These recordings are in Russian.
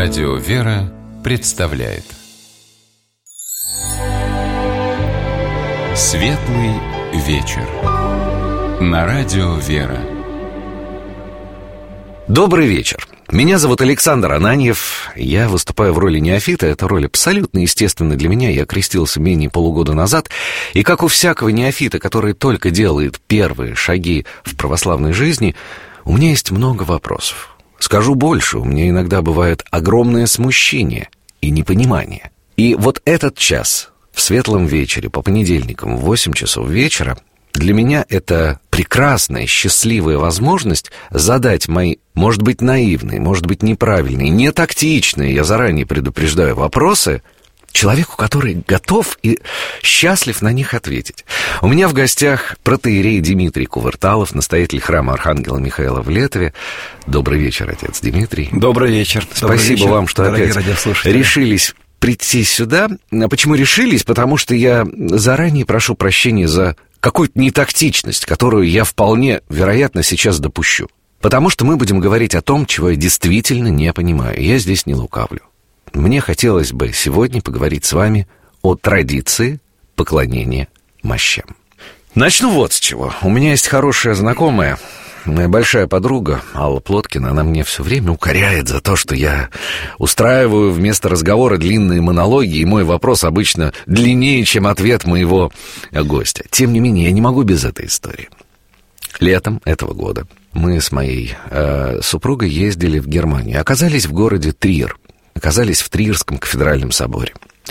Радио «Вера» представляет Светлый вечер на Радио «Вера». Добрый вечер. Меня зовут Александр Ананьев. Я выступаю в роли неофита. Эта роль абсолютно естественна для меня. Я крестился менее полугода назад. И как у всякого неофита, который только делает первые шаги в православной жизни, у меня есть много вопросов. Скажу больше, у меня иногда бывает огромное смущение и непонимание. И вот этот час в светлом вечере по понедельникам в 8 часов вечера для меня это прекрасная, счастливая возможность задать мои, может быть, наивные, может быть, неправильные, не тактичные, я заранее предупреждаю, вопросы человеку, который готов и счастлив на них ответить. У меня в гостях протоиерей Дмитрий Кувырталов, настоятель храма Архангела Михаила в Летове. Добрый вечер, отец Дмитрий. Добрый вечер. Спасибо вам, что опять решились прийти сюда. А почему решились? Потому что я заранее прошу прощения за какую-то нетактичность, которую я вполне, вероятно, сейчас допущу. Потому что мы будем говорить о том, чего я действительно не понимаю. Я здесь не лукавлю. Мне хотелось бы сегодня поговорить с вами о традиции поклонения мощам. Начну вот с чего. У меня есть хорошая знакомая, моя большая подруга Алла Плоткина. Она мне все время укоряет за то, что я устраиваю вместо разговора длинные монологи, и мой вопрос обычно длиннее, чем ответ моего гостя. Тем не менее, я не могу без этой истории. Летом этого года мы с моей супругой ездили в Германию. Оказались в городе Триер. Оказались в Триерском кафедральном соборе.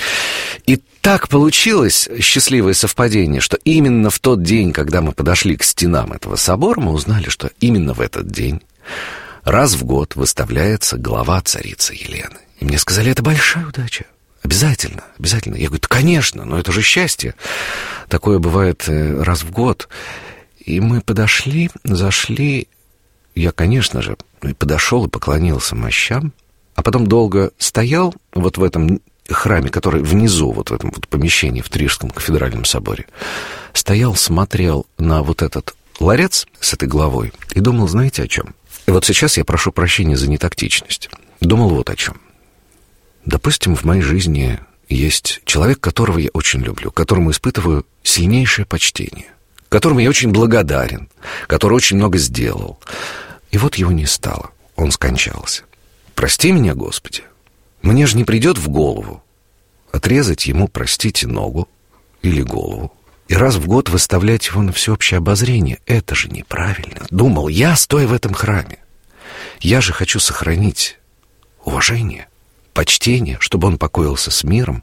И так получилось, счастливое совпадение, что именно в тот день, когда мы подошли к стенам этого собора, мы узнали, что именно в этот день раз в год выставляется глава царицы Елены. И мне сказали, это большая удача. Обязательно, обязательно. Я говорю, да, конечно, но это же счастье. Такое бывает раз в год. И мы подошли, зашли. Я, конечно же, подошел и поклонился мощам. А потом долго стоял вот в этом храме, который внизу, вот в этом вот помещении в Триерском кафедральном соборе, стоял, смотрел на вот этот ларец с этой главой и думал, знаете, о чем? И вот сейчас я прошу прощения за нетактичность. Думал вот о чем. Допустим, в моей жизни есть человек, которого я очень люблю, которому испытываю сильнейшее почтение, которому я очень благодарен, который очень много сделал. И вот его не стало, он скончался. Прости меня, Господи, мне же не придет в голову отрезать ему, простите, ногу или голову и раз в год выставлять его на всеобщее обозрение. Это же неправильно. Думал я, стоя в этом храме. Я же хочу сохранить уважение, почтение, чтобы он покоился с миром.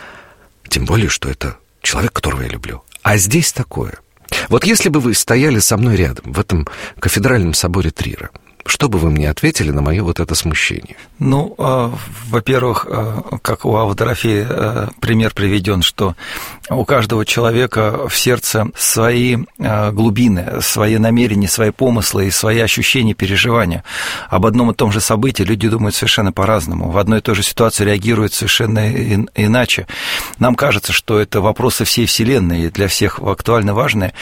Тем более, что это человек, которого я люблю. А здесь такое. Вот если бы вы стояли со мной рядом в этом кафедральном соборе Триера, что бы вы мне ответили на мое вот это смущение? Ну, во-первых, как у Авы Дорофея пример приведен, что у каждого человека в сердце свои глубины, свои намерения, свои помыслы и свои ощущения, переживания. Об одном и том же событии люди думают совершенно по-разному. В одной и той же ситуации реагируют совершенно иначе. Нам кажется, что это вопросы всей Вселенной и для всех актуально важные,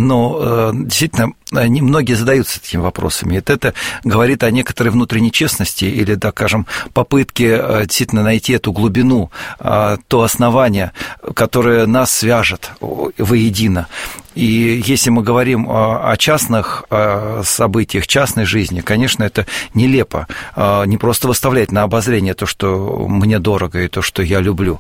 но действительно многие задаются этими вопросами. И это говорит о некоторой внутренней честности или, так скажем, попытке действительно найти эту глубину, то основание, которое нас свяжет воедино. И если мы говорим о частных событиях, частной жизни, конечно, это нелепо. Не просто выставлять на обозрение то, что мне дорого, и то, что я люблю,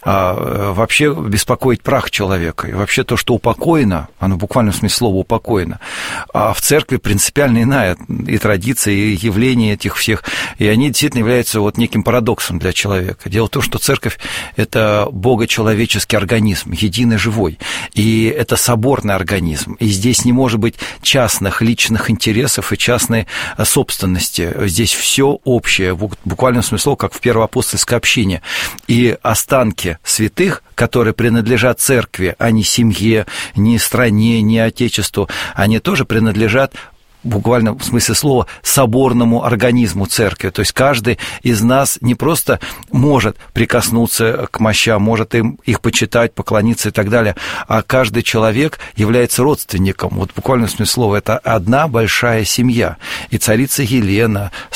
а вообще беспокоить прах человека. И вообще то, что упокоено, оно в буквальном смысле слова упокоено. А в церкви принципиально иная и традиция, и явления этих всех. И они действительно являются вот неким парадоксом для человека. Дело в том, что церковь – это богочеловеческий организм, единый живой. И это соборный организм. И здесь не может быть частных личных интересов и частной собственности. Здесь все общее, в буквальном смысле, как в первоапостольской общине. И останки святых, которые принадлежат церкви, а не семье, не стране, не отечеству, они тоже принадлежат в буквальном смысле слова соборному организму церкви. То есть каждый из нас не просто может прикоснуться к мощам, может их почитать, поклониться и так далее, а каждый человек является родственником. Вот в буквальном смысле слова это одна большая семья. И царица Елена с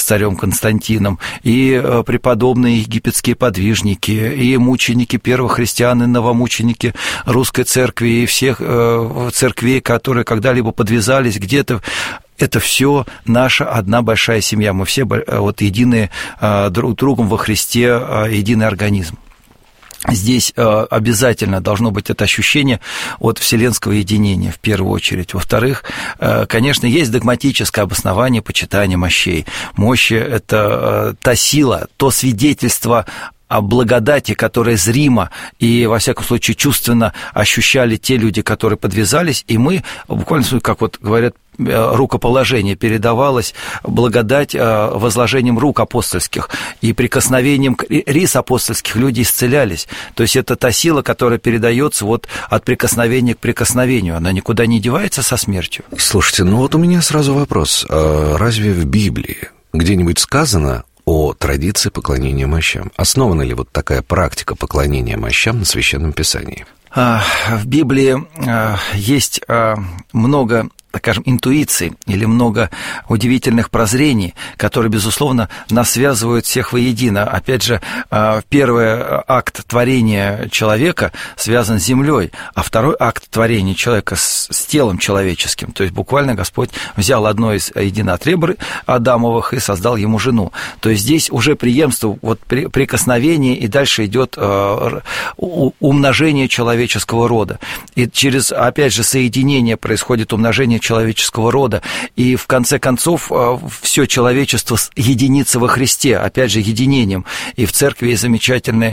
царем Константином, и преподобные египетские подвижники, и мученики первых христиан, и новомученики русской церкви, и всех церквей, которые когда-либо подвязались где-то. Это все наша одна большая семья. Мы все вот единые друг другом во Христе, единый организм. Здесь обязательно должно быть это ощущение от вселенского единения, в первую очередь. Во-вторых, конечно, есть догматическое обоснование почитания мощей. Мощи – это та сила, то свидетельство о благодати, которая зримо и, во всяком случае, чувственно ощущали те люди, которые подвязались, и мы, буквально, как вот говорят, рукоположение передавалось, благодать возложением рук апостольских, и прикосновением рис апостольских люди исцелялись. То есть это та сила, которая передается вот от прикосновения к прикосновению, она никуда не девается со смертью. Слушайте, ну вот у меня сразу вопрос. Разве в Библии где-нибудь сказано о традиции поклонения мощам? Основана ли вот такая практика поклонения мощам на Священном Писании? В Библии есть много, скажем, интуиций или много удивительных прозрений, которые, безусловно, нас связывают всех воедино. Опять же, первый акт творения человека связан с землей, а второй акт творения человека с телом человеческим. То есть буквально Господь взял одно из единотребр Адамовых и создал ему жену. То есть здесь уже преемство, вот прикосновение, и дальше идет умножение человеческого рода. И через, опять же, соединение происходит умножение человеческого рода, и в конце концов все человечество единится во Христе, опять же, единением. И в церкви есть замечательный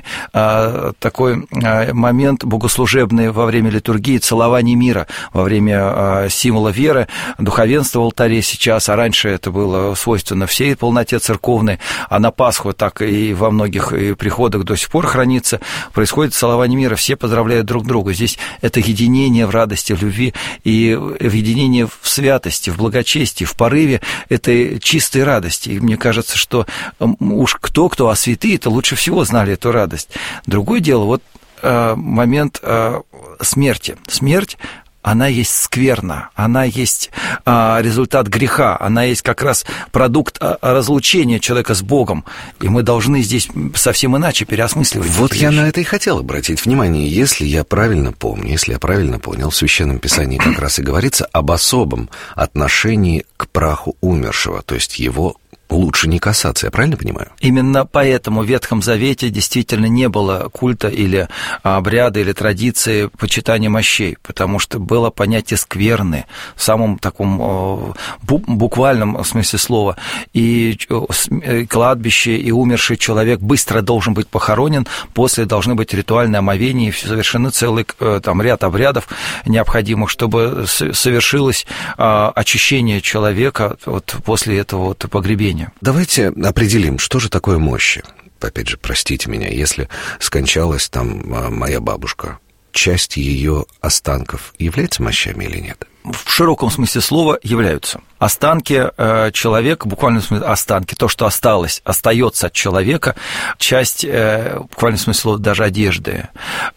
такой момент богослужебный во время литургии, целование мира, во время символа веры, духовенства в алтаре сейчас, а раньше это было свойственно всей полноте церковной, а на Пасху так и во многих приходах до сих пор хранится, происходит целование мира, все поздравляют друг друга. Здесь это единение в радости, в любви и в единении в святости, в благочестии, в порыве этой чистой радости. И мне кажется, что уж кто, а святые-то лучше всего знали эту радость. Другое дело, вот момент смерти. Смерть, она есть скверна, она есть результат греха, она есть как раз продукт разлучения человека с Богом, и мы должны здесь совсем иначе переосмысливать. Вот я на это и хотел обратить внимание. Если я правильно помню, если я правильно понял, в Священном Писании как раз и говорится об особом отношении к праху умершего, то есть его лучше не касаться, я правильно понимаю? Именно поэтому в Ветхом Завете действительно не было культа или обряда, или традиции почитания мощей, потому что было понятие скверны в самом таком буквальном смысле слова. И кладбище, и умерший человек быстро должен быть похоронен, после должны быть ритуальные омовения, и совершены целый там ряд обрядов необходимых, чтобы совершилось очищение человека вот после этого вот погребения. Давайте определим, что же такое мощи. Опять же, простите меня, если скончалась там моя бабушка, часть ее останков является мощами или нет? В широком смысле слова являются. Останки человека, буквально в смысле останки, то, что осталось, остается от человека, часть, буквально в смысле слова, даже одежды,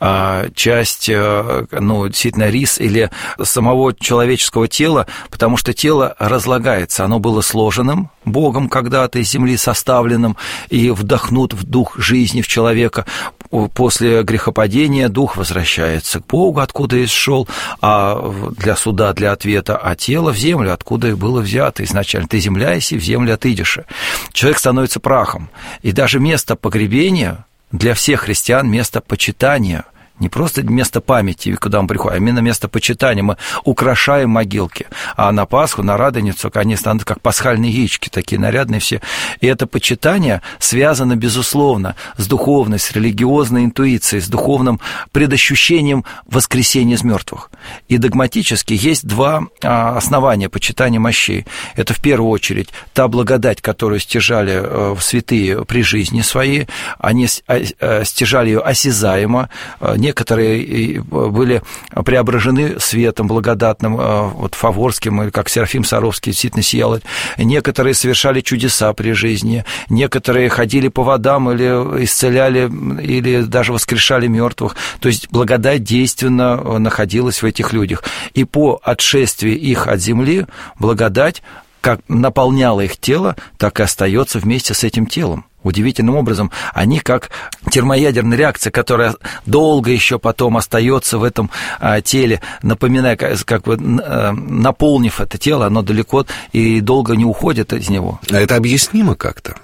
часть, действительно, рис или самого человеческого тела, потому что тело разлагается, оно было сложенным Богом когда-то из земли составленным, и вдохнут в дух жизни в человека. После грехопадения дух возвращается к Богу, откуда и шел, для суда, для ответа, а тело в землю, откуда и было взято изначально. Ты земля, если в землю отыдешь. Человек становится прахом. И даже место погребения для всех христиан место почитания. Не просто место памяти, куда мы приходим, а именно место почитания. Мы украшаем могилки. А на Пасху, на Радоницу они станут как пасхальные яички, такие нарядные все. И это почитание связано, безусловно, с духовной, с религиозной интуицией, с духовным предощущением воскресения из мертвых. И догматически есть два основания почитания мощей. Это, в первую очередь, та благодать, которую стяжали святые при жизни своей. Они стяжали ее осязаемо. Некоторые были преображены светом благодатным, вот фаворским, или как Серафим Саровский действительно сиял. Некоторые совершали чудеса при жизни, некоторые ходили по водам или исцеляли, или даже воскрешали мертвых. То есть благодать действенно находилась в этих людях. И по отшествии их от земли благодать как наполняло их тело, так и остается вместе с этим телом. Удивительным образом, они как термоядерная реакция, которая долго еще потом остается в этом теле, напоминая, как бы наполнив это тело, оно далеко и долго не уходит из него. А это объяснимо как-то?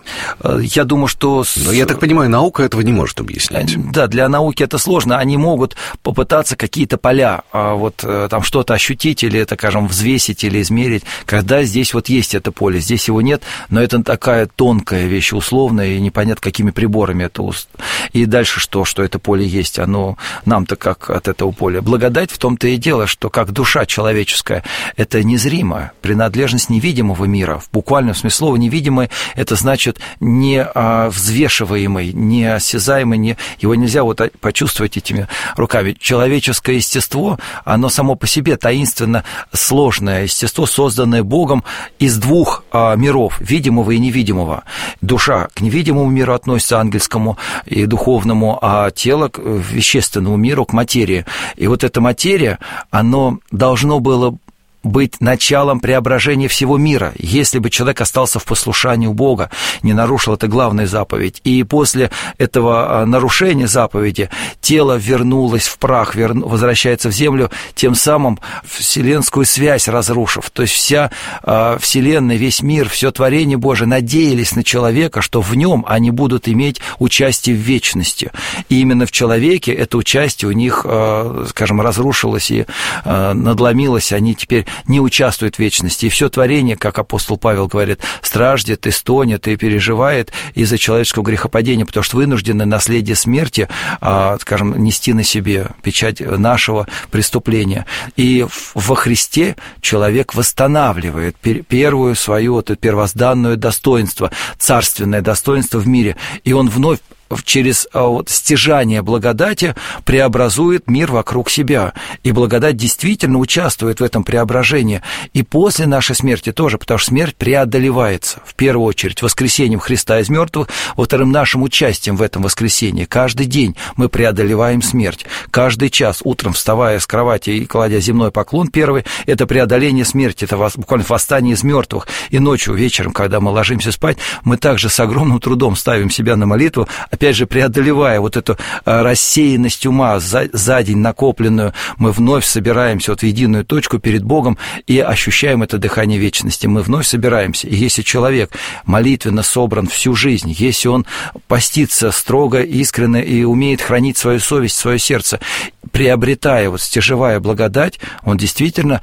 Я думаю, что... Но я так понимаю, наука этого не может объяснить. Да, для науки это сложно. Они могут попытаться какие-то поля, вот там что-то ощутить или это, скажем, взвесить или измерить, когда здесь вот есть это поле, здесь его нет, но это такая тонкая вещь, условная, и непонятно, какими приборами это... И дальше что это поле есть, оно нам-то как от этого поля. Благодать в том-то и дело, что как душа человеческая, это незримая, принадлежность невидимого мира, в буквальном смысле слова невидимый, это значит не взвешиваемый, не осязаемый, его нельзя вот почувствовать этими руками. Человеческое естество, оно само по себе таинственно сложное естество, созданное Богом из двух миров, видимого и невидимого. Душа к невидимому миру относится, ангельскому и духовному, а тело к вещественному миру, к материи. И вот эта материя, оно должно было быть началом преображения всего мира, если бы человек остался в послушании у Бога, не нарушил эту главную заповедь. И после этого нарушения заповеди тело вернулось в прах, возвращается в землю, тем самым вселенскую связь разрушив. То есть вся вселенная, весь мир, все творение Божие надеялись на человека, что в нем они будут иметь участие в вечности. И именно в человеке это участие у них, скажем, разрушилось и надломилось, они теперь не участвует в вечности. И все творение, как апостол Павел говорит, страждет и стонет и переживает из-за человеческого грехопадения, потому что вынуждены наследие смерти, скажем, нести на себе печать нашего преступления. И во Христе человек восстанавливает первую свою первозданное достоинство, царственное достоинство в мире, и он вновь через стяжание благодати преобразует мир вокруг себя. И благодать действительно участвует в этом преображении. И после нашей смерти тоже, потому что смерть преодолевается, в первую очередь, воскресением Христа из мертвых, во-вторых, нашим участием в этом воскресении. Каждый день мы преодолеваем смерть. Каждый час, утром вставая с кровати и кладя земной поклон первый, это преодоление смерти, это буквально восстание из мертвых. И ночью, вечером, когда мы ложимся спать, мы также с огромным трудом ставим себя на молитву, опять же, преодолевая вот эту рассеянность ума за день накопленную, мы вновь собираемся вот в единую точку перед Богом и ощущаем это дыхание вечности. Мы вновь собираемся. И если человек молитвенно собран всю жизнь, если он постится строго, искренне и умеет хранить свою совесть, свое сердце, приобретая, вот стяжевая благодать, он действительно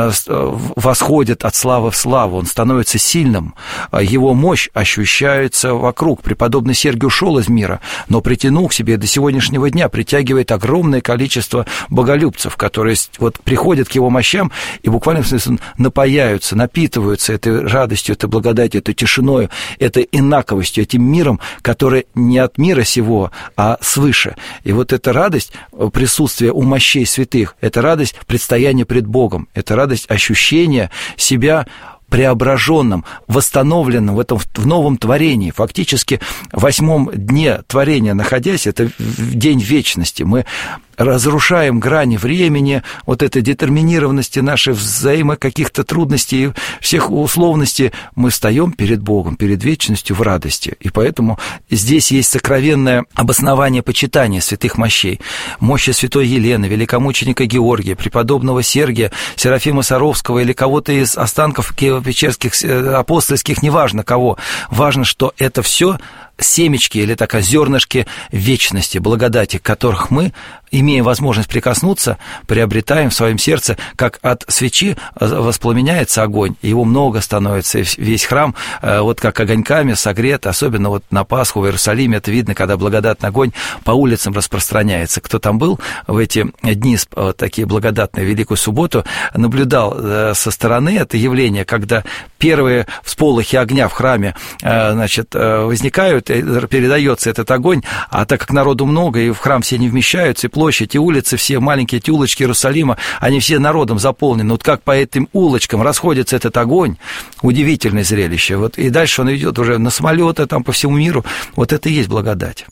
восходит от славы в славу, он становится сильным, его мощь ощущается вокруг. Преподобный Сергий ушел из мира, но притянул к себе до сегодняшнего дня, притягивает огромное количество боголюбцев, которые вот приходят к его мощам и буквально в смысле напаяются, напитываются этой радостью, этой благодатью, этой тишиною, этой инаковостью, этим миром, который не от мира сего, а свыше. И вот эта радость присутствия у мощей святых, это радость предстояния пред Богом, это радость ощущения себя преображенным, восстановленным в новом творении. Фактически в 8-м дне творения находясь, это день вечности, мы разрушаем грани времени, вот этой детерминированности нашей каких-то трудностей и всех условностей, мы встаем перед Богом, перед вечностью в радости. И поэтому здесь есть сокровенное обоснование почитания святых мощей. Мощи святой Елены, великомученика Георгия, преподобного Сергия, Серафима Саровского или кого-то из останков киево-печерских, апостольских, неважно кого. Важно, что это все семечки или такая зернышки вечности, благодати, которых мы, имея возможность прикоснуться, приобретаем в своем сердце, как от свечи воспламеняется огонь, его много становится, весь храм вот как огоньками согрет, особенно вот на Пасху в Иерусалиме это видно, когда благодатный огонь по улицам распространяется. Кто там был в эти дни такие благодатные, Великую Субботу, наблюдал со стороны это явление, когда первые всполохи огня в храме, значит, возникают, передается этот огонь, а так как народу много, и в храм все не вмещаются, и площадь, и улицы, все маленькие эти улочки Иерусалима, они все народом заполнены. Вот как по этим улочкам расходится этот огонь, удивительное зрелище. Вот, и дальше он идет уже на самолеты там по всему миру. Вот это и есть благодать.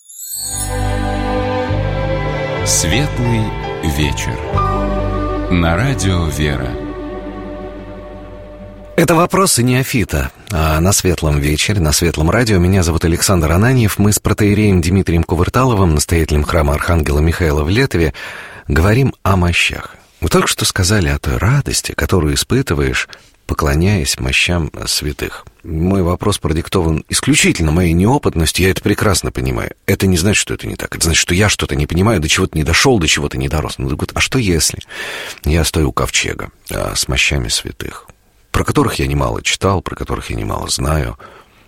Светлый вечер. На радио «Вера». Это «Вопросы неофита». На Светлом вечере, на Светлом радио. Меня зовут Александр Ананьев. Мы с протоиереем Дмитрием Кувырталовым, настоятелем храма Архангела Михаила в Летове, говорим о мощах. Вы только что сказали о той радости, которую испытываешь, поклоняясь мощам святых. Мой вопрос продиктован исключительно моей неопытностью, я это прекрасно понимаю. Это не значит, что это не так. Это значит, что я что-то не понимаю, до чего-то не дошел, до чего-то не дорос. А что если я стою у ковчега с мощами святых, про которых я немало читал, про которых я немало знаю,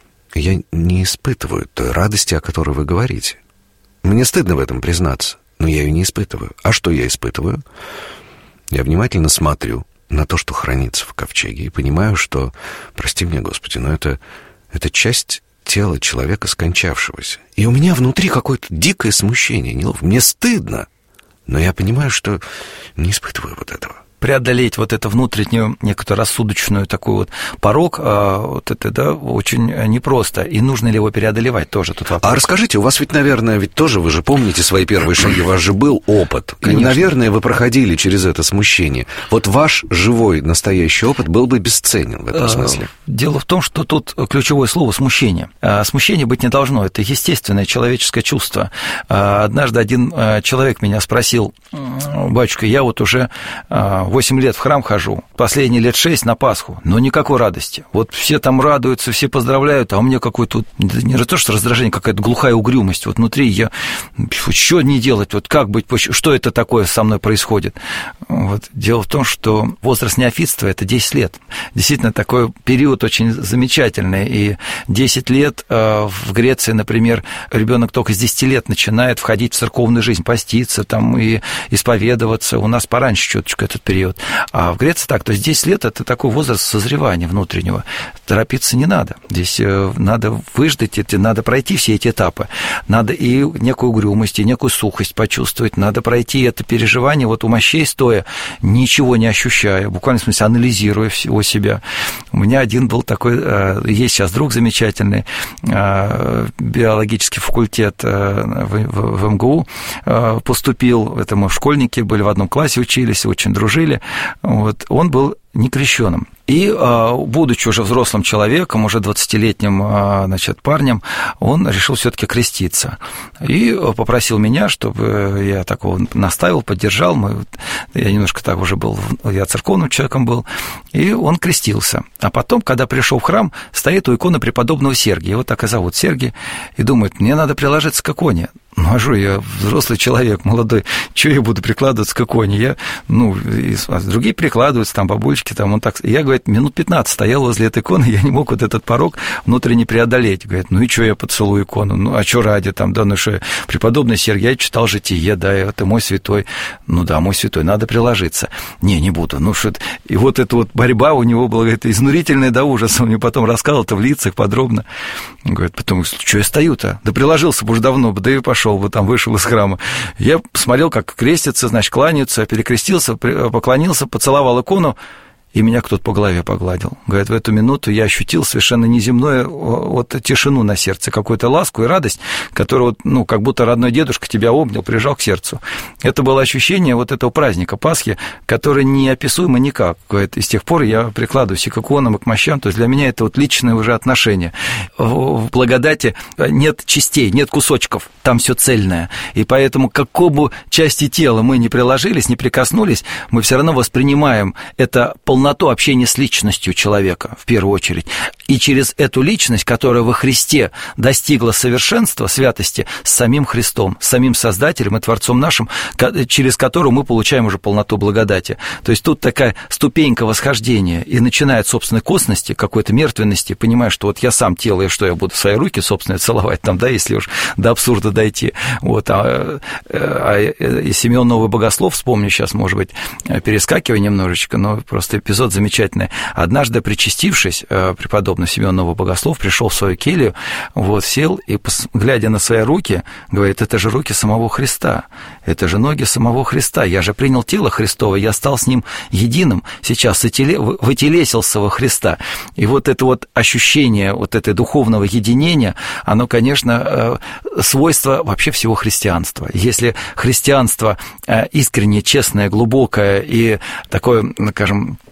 я не испытываю той радости, о которой вы говорите. Мне стыдно в этом признаться, но я ее не испытываю. А что я испытываю? Я внимательно смотрю на то, что хранится в ковчеге, и понимаю, что, прости меня, Господи, но это часть тела человека, скончавшегося. И у меня внутри какое-то дикое смущение, неловко. Мне стыдно, но я понимаю, что не испытываю вот этого. Преодолеть вот эту внутреннюю, некую рассудочную такой вот порог, вот это, да, очень непросто. И нужно ли его преодолевать, тоже тут вопрос. А расскажите, у вас ведь, наверное, вы же помните свои первые шаги, у вас же был опыт. Конечно. И, наверное, вы проходили через это смущение. Вот ваш живой, настоящий опыт был бы бесценен в этом смысле. Дело в том, что тут ключевое слово «смущение». Смущения быть не должно, это естественное человеческое чувство. Однажды один человек меня спросил: батюшка, я вот уже 8 лет в храм хожу, последние лет 6 на Пасху, но никакой радости. Вот все там радуются, все поздравляют, а у меня какое-то, не то что раздражение, какая-то глухая угрюмость. Вот внутри я, что не делать, вот как быть, что это такое со мной происходит? Вот. Дело в том, что возраст неофитства – это 10 лет. Действительно, такой период очень замечательный. И 10 лет в Греции, например, ребенок только с 10 лет начинает входить в церковную жизнь, поститься там и исповедоваться. У нас пораньше чуточку этот период. А в Греции так, то есть 10 лет – это такой возраст созревания внутреннего. Торопиться не надо. Здесь надо выждать, надо пройти все эти этапы. Надо и некую угрюмость, и некую сухость почувствовать. Надо пройти это переживание вот у мощей стоя, ничего не ощущая, буквально в смысле анализируя всего себя. У меня один был такой, есть сейчас друг замечательный, биологический факультет в МГУ поступил, это мы школьники были, в одном классе учились, очень дружили. Вот. Он был некрещенным. И, будучи уже взрослым человеком, уже 20-летним, значит, парнем, он решил все-таки креститься. И попросил меня, чтобы я такого наставил, поддержал. Я немножко так уже был, я церковным человеком был. И он крестился. А потом, когда пришел в храм, стоит у иконы преподобного Сергия. Его так и зовут, Сергий. И думает, мне надо приложиться к иконе. Ну, а что, я взрослый человек, молодой, что я буду прикладываться к иконе? Другие прикладываются, там, бабульки, там, он так... Я, говорит, минут 15 стоял возле этой иконы, я не мог вот этот порог внутренне преодолеть. Говорит, ну и что я поцелую икону? Ну, а что ради, там, да, ну что, преподобный Сергий, я читал житие, да, это мой святой. Ну да, мой святой, надо приложиться. Не буду, ну что... И вот эта вот борьба у него была, говорит, изнурительная до ужаса. Он мне потом рассказал это в лицах подробно. Говорит, потом, что я стою-то? Да приложился бы уже давно, да и пошел бы, там, вышел из храма. Я смотрел, как крестятся, значит, кланяются, перекрестился, поклонился, поцеловал икону, и меня кто-то по голове погладил. Говорит, в эту минуту я ощутил совершенно неземную вот тишину на сердце, какую-то ласку и радость, которую, ну, как будто родной дедушка тебя обнял, прижал к сердцу. Это было ощущение вот этого праздника Пасхи, которое неописуемо никак. Говорит, и с тех пор я прикладываюсь и к иконам, и к мощам, то есть для меня это вот личное уже отношение. В благодати нет частей, нет кусочков, там все цельное. И поэтому к какому части тела мы не приложились, не прикоснулись, мы все равно воспринимаем это полноту общения с личностью человека, в первую очередь. И через эту личность, которая во Христе достигла совершенства, святости, с самим Христом, с самим Создателем и Творцом нашим, через которую мы получаем уже полноту благодати. То есть тут такая ступенька восхождения, и начинает собственной косности, какой-то мертвенности, понимая, что вот я сам тело, и что я буду свои руки собственные целовать, там, да, если уж до абсурда дойти. Вот. И Симеон Новый Богослов, вспомню сейчас, может быть, перескакивая немножечко, но просто эпизод замечательный. Однажды, причастившись, преподобный Симеон Новый Богослов пришел в свою келью, вот, сел и, глядя на свои руки, говорит, это же руки самого Христа, это же ноги самого Христа, я же принял тело Христово, я стал с ним единым, сейчас вытелесился во Христа. И вот это вот ощущение вот этой духовного единения, оно, конечно, свойство вообще всего христианства. Если христианство искренне, честное, глубокое и такое, скажем,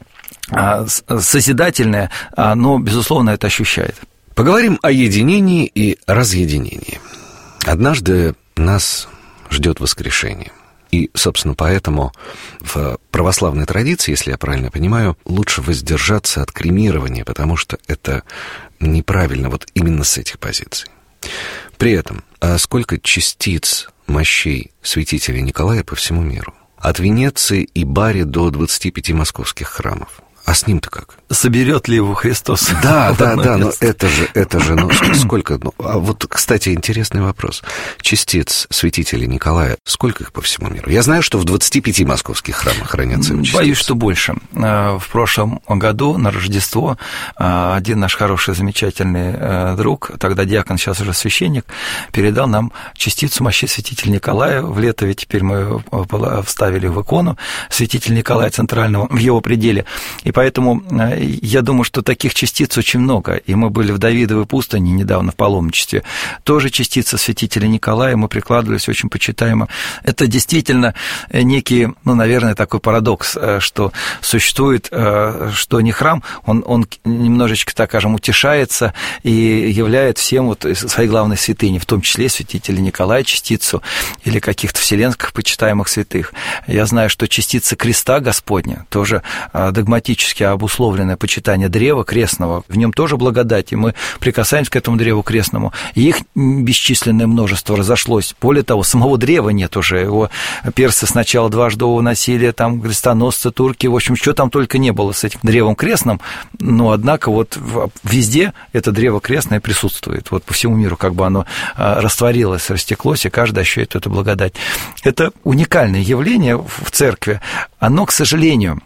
созидательное, оно, безусловно, это ощущает. Поговорим о единении и разъединении. Однажды нас ждет воскрешение. И, собственно, поэтому в православной традиции, если я правильно понимаю, лучше воздержаться от кремирования, потому что это неправильно вот именно с этих позиций. При этом, сколько частиц мощей святителя Николая по всему миру? От Венеции и Бари до 25 московских храмов. А с ним-то как? Соберет ли его Христос? Да, но это же, ну, сколько? Ну, а вот, кстати, интересный вопрос. Частиц святителя Николая, сколько их по всему миру? Я знаю, что в 25 московских храмах хранятся частицы. Боюсь, что больше. В прошлом году на Рождество один наш хороший, замечательный друг, тогда диакон, сейчас уже священник, передал нам частицу мощей святителя Николая. В Летове теперь мы вставили в икону святителя Николая Центрального в его пределе. И поэтому я думаю, что таких частиц очень много. И мы были в Давидовой пустыне недавно в паломничестве. Тоже частица святителя Николая, мы прикладывались очень почитаемо. Это действительно некий, ну, наверное, такой парадокс, что существует, что не храм, он немножечко, так скажем, утешается и являет всем вот своей главной святыней, в том числе святителя Николая частицу или каких-то вселенских почитаемых святых. Я знаю, что частица креста Господня тоже догматически обусловленное почитание древа крестного, в нем тоже благодать, и мы прикасаемся к этому древу крестному, и их бесчисленное множество разошлось. Более того, самого древа нет уже, его персы сначала дважды уносили, там крестоносцы, турки, в общем, что там только не было с этим древом крестным, но, однако, вот везде это древо крестное присутствует, вот по всему миру как бы оно растворилось, растеклось, и каждый ощущает эту благодать. Это уникальное явление в церкви, оно, к сожалению,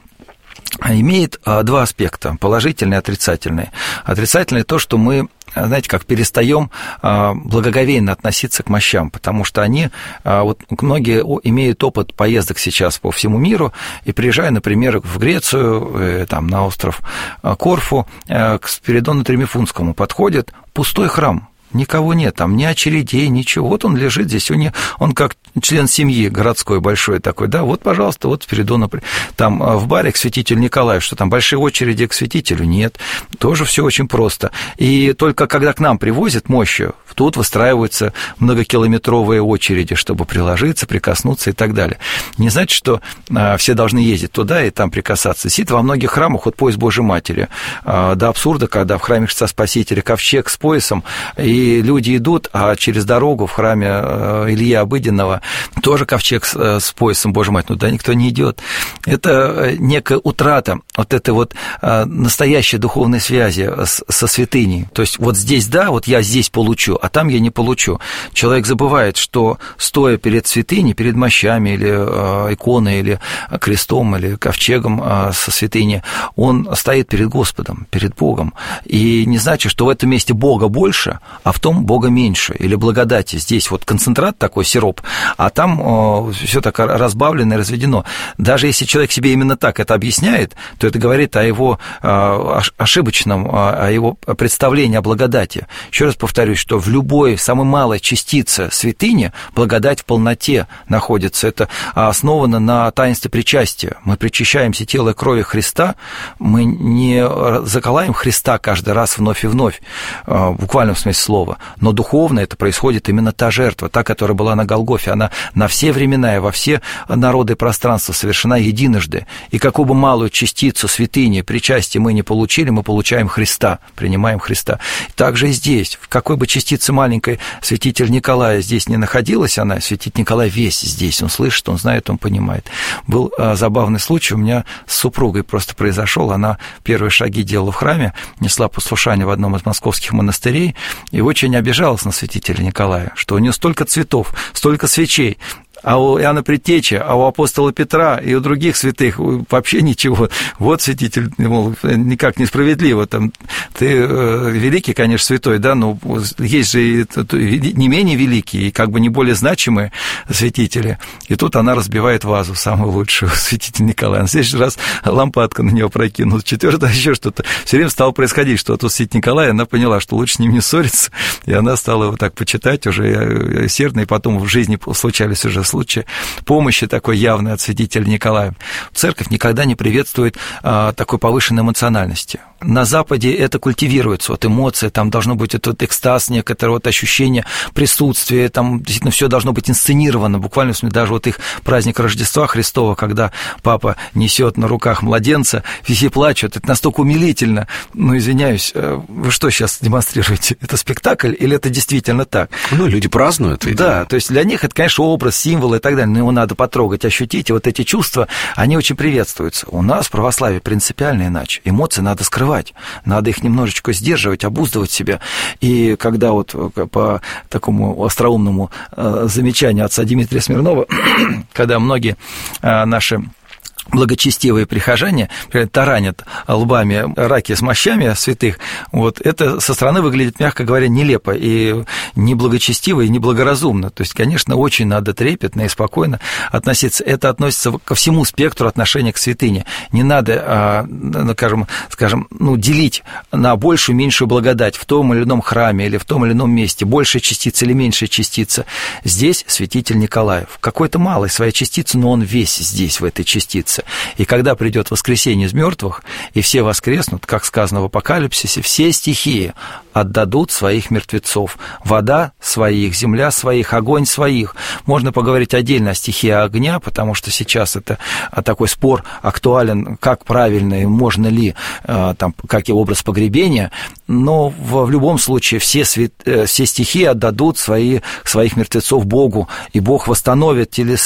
имеет два аспекта, положительный и отрицательный. Отрицательный то, что мы, знаете, как перестаем благоговейно относиться к мощам, потому что они, вот многие имеют опыт поездок сейчас по всему миру, и приезжая, например, в Грецию, там, на остров Корфу, к Спиридону Тримифунскому подходит пустой храм. Никого нет, там ни очередей, ничего. Вот он лежит здесь, он как член семьи городской большой такой, да, вот, пожалуйста, вот Спиридону. Там в Баре к святителю Николаю, что там большие очереди к святителю, нет, тоже все очень просто. И только когда к нам привозят мощи, тут выстраиваются многокилометровые очереди, чтобы приложиться, прикоснуться и так далее. Не значит, что все должны ездить туда и там прикасаться. Сидит во многих храмах вот пояс Божьей Матери. До абсурда, когда в храме Христа Спасителя ковчег с поясом, и люди идут, а через дорогу в храме Ильи Обыденного тоже ковчег с поясом Божьей Матери. Ну, туда никто не идет. Это некая утрата вот этой вот настоящей духовной связи со святыней. То есть вот здесь да, вот я здесь получу, а там я не получу. Человек забывает, что стоя перед святыней, перед мощами или иконой, или крестом, или ковчегом со святыней, он стоит перед Господом, перед Богом. И не значит, что в этом месте Бога больше, а в том Бога меньше, или благодати. Здесь вот концентрат такой, сироп, а там все так разбавлено и разведено. Даже если человек себе именно так это объясняет, то это говорит о его ошибочном, о его представлении о благодати. Еще раз повторюсь, что в любой самой малой частице святыни благодать в полноте находится. Это основано на таинстве причастия. Мы причащаемся тела и крови Христа, мы не заколаем Христа каждый раз вновь и вновь, в буквальном смысле слова, но духовно это происходит именно та жертва, та, которая была на Голгофе, она на все времена и во все народы и пространства совершена единожды. И какую бы малую частицу святыни, причастия мы не получили, мы получаем Христа, принимаем Христа. Также и здесь, в какой бы частице маленькой святитель Николая здесь не находилась, она, святитель Николай весь здесь, он слышит, он знает, он понимает. Был забавный случай у меня с супругой просто произошел, она первые шаги делала в храме, несла послушание в одном из московских монастырей, и очень обижалась на святителя Николая, что у нее столько цветов, столько свечей, а у Иоанна Предтечи, а у апостола Петра и у других святых вообще ничего. Вот святитель, мол, никак несправедливо. Там, ты великий, конечно, святой, да, но есть же и не менее великие, и как бы не более значимые святители. И тут она разбивает вазу, самую лучшую, святитель Николай. На следующий раз лампадка на него прокинула, четвертое еще что-то. Все время стало происходить, что вот святитель Николай, она поняла, что лучше с ним не ссориться, и она стала его так почитать уже усердно, и потом в жизни случались уже случае помощи такой явной от святителя Николая. Церковь никогда не приветствует такой повышенной эмоциональности. На Западе это культивируется, вот эмоции, там должно быть этот экстаз, некоторое вот ощущение присутствия, там действительно все должно быть инсценировано, буквально в смысле даже вот их праздник Рождества Христова, когда папа несет на руках младенца, все плачут, это настолько умилительно. Ну, извиняюсь, вы что сейчас демонстрируете? Это спектакль или это действительно так? Ну, люди празднуют, видимо. Да, то есть для них это, конечно, образ, символ и так далее, но его надо потрогать, ощутить, и вот эти чувства, они очень приветствуются. У нас в православии принципиально иначе. Эмоции надо скрывать. Надо их немножечко сдерживать, обуздывать себя. И когда вот по такому остроумному замечанию отца Дмитрия Смирнова, когда многие наши благочестивые прихожане таранят лбами раки с мощами святых, вот это со стороны выглядит, мягко говоря, нелепо и неблагочестиво, и неблагоразумно. То есть, конечно, очень надо трепетно и спокойно относиться. Это относится ко всему спектру отношения к святыне. Не надо, скажем, делить на большую, меньшую благодать в том или ином храме или в том или ином месте, большая частица или меньшая частица. Здесь святитель Николай в какой-то малой своей частице, но он весь здесь, в этой частице. И когда придет воскресенье из мертвых, и все воскреснут, как сказано в Апокалипсисе, все стихии отдадут своих мертвецов. Вода своих, земля своих, огонь своих. Можно поговорить отдельно о стихии огня, потому что сейчас это такой спор актуален, как правильно и можно ли, как и образ погребения, но в любом случае все стихии отдадут своих мертвецов Богу, и Бог восстановит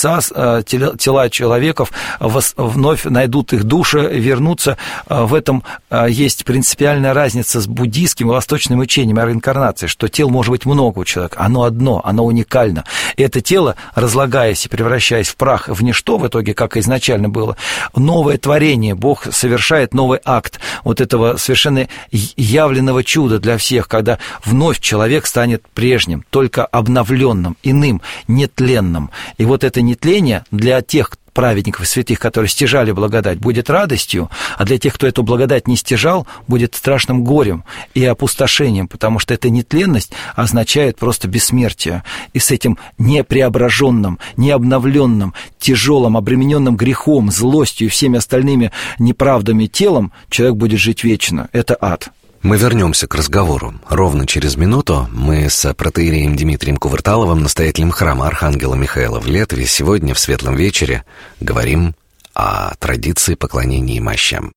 тела человеков, вновь найдут их души, вернутся. В этом есть принципиальная разница с буддийским и восточным учением о реинкарнации, что тел может быть много у человека, оно одно, оно уникально. И это тело, разлагаясь и превращаясь в прах, в ничто в итоге, как изначально было, новое творение, Бог совершает новый акт вот этого совершенно явленного чуда для всех, когда вновь человек станет прежним, только обновленным, иным, нетленным. И вот это нетление для тех праведников и святых, которые стяжали благодать, будет радостью, а для тех, кто эту благодать не стяжал, будет страшным горем и опустошением, потому что эта нетленность означает просто бессмертие. И с этим непреображенным, необновленным, тяжелым, обремененным грехом, злостью и всеми остальными неправдами телом человек будет жить вечно. Это ад. Мы вернемся к разговору. Ровно через минуту мы с протоиереем Дмитрием Кувырталовым, настоятелем храма Архангела Михаила в Летве, сегодня в Светлом вечере говорим о традиции поклонения мощам.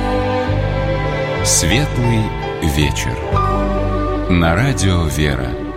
Светлый вечер. На радио «Вера».